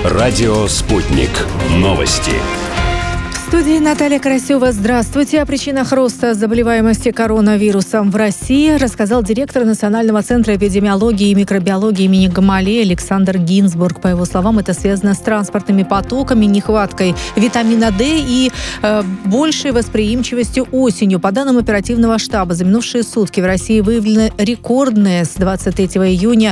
Радио «Спутник». Новости. В студии Наталья Карасева. Здравствуйте. О причинах роста заболеваемости коронавирусом в России рассказал директор Национального центра эпидемиологии и микробиологии имени Гамалеи Александр Гинзбург. По его словам, это связано с транспортными потоками, нехваткой витамина D и большей восприимчивостью осенью. По данным оперативного штаба, за минувшие сутки в России выявлены рекордные с 23 июня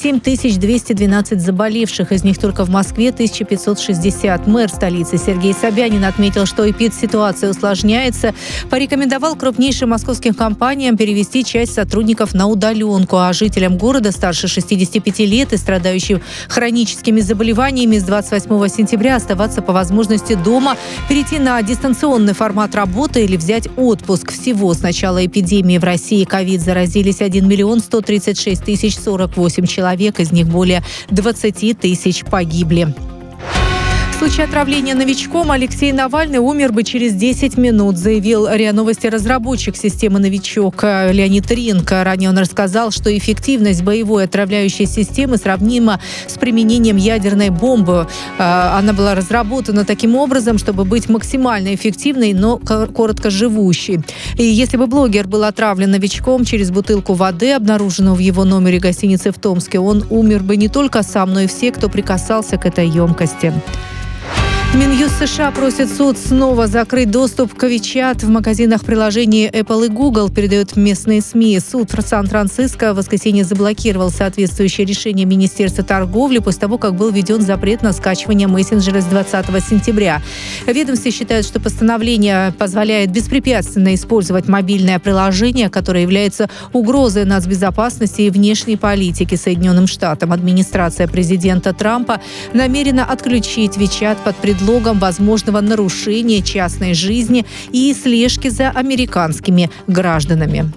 7212 заболевших. Из них только в Москве 1560. Мэр столицы Сергей Собянин отметил, что эпидситуация усложняется, порекомендовал крупнейшим московским компаниям перевести часть сотрудников на удаленку, а жителям города старше 65 лет и страдающим хроническими заболеваниями с 28 сентября оставаться по возможности дома, перейти на дистанционный формат работы или взять отпуск. Всего с начала эпидемии в России ковид заразились 1 136 048 человек, из них более 20 тысяч погибли. В случае отравления новичком Алексей Навальный умер бы через 10 минут, заявил РИА Новости разработчик системы «Новичок» Леонид Ринко. Ранее он рассказал, что эффективность боевой отравляющей системы сравнима с применением ядерной бомбы. Она была разработана таким образом, чтобы быть максимально эффективной, но короткоживущей. И если бы блогер был отравлен новичком через бутылку воды, обнаруженную в его номере гостиницы в Томске, он умер бы не только сам, но и все, кто прикасался к этой емкости. Минюст США просит суд снова закрыть доступ к WeChat в магазинах приложений Apple и Google, передают местные СМИ. Суд в Сан-Франциско в воскресенье заблокировал соответствующее решение Министерства торговли после того, как был введен запрет на скачивание мессенджера с 20 сентября. В ведомстве считают, что постановление позволяет беспрепятственно использовать мобильное приложение, которое является угрозой нацбезопасности и внешней политики Соединенным Штатам. Администрация президента Трампа намерена отключить WeChat под предлогом возможного нарушения частной жизни и слежки за американскими гражданами.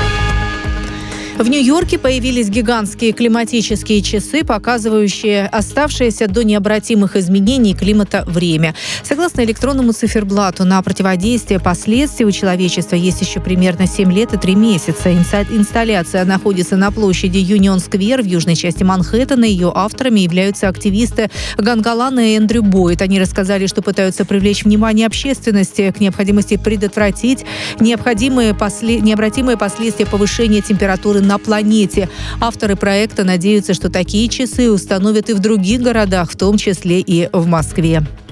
В Нью-Йорке появились гигантские климатические часы, показывающие оставшееся до необратимых изменений климата время. Согласно электронному циферблату, на противодействие последствий у человечества есть еще примерно 7 лет и 3 месяца. Инсталляция находится на площади Юнион-сквер в южной части Манхэттена. Ее авторами являются активисты Гангалана и Эндрю Бойд. Они рассказали, что пытаются привлечь внимание общественности к необходимости предотвратить необратимые последствия повышения температуры на планете. Авторы проекта надеются, что такие часы установят и в других городах, в том числе и в Москве.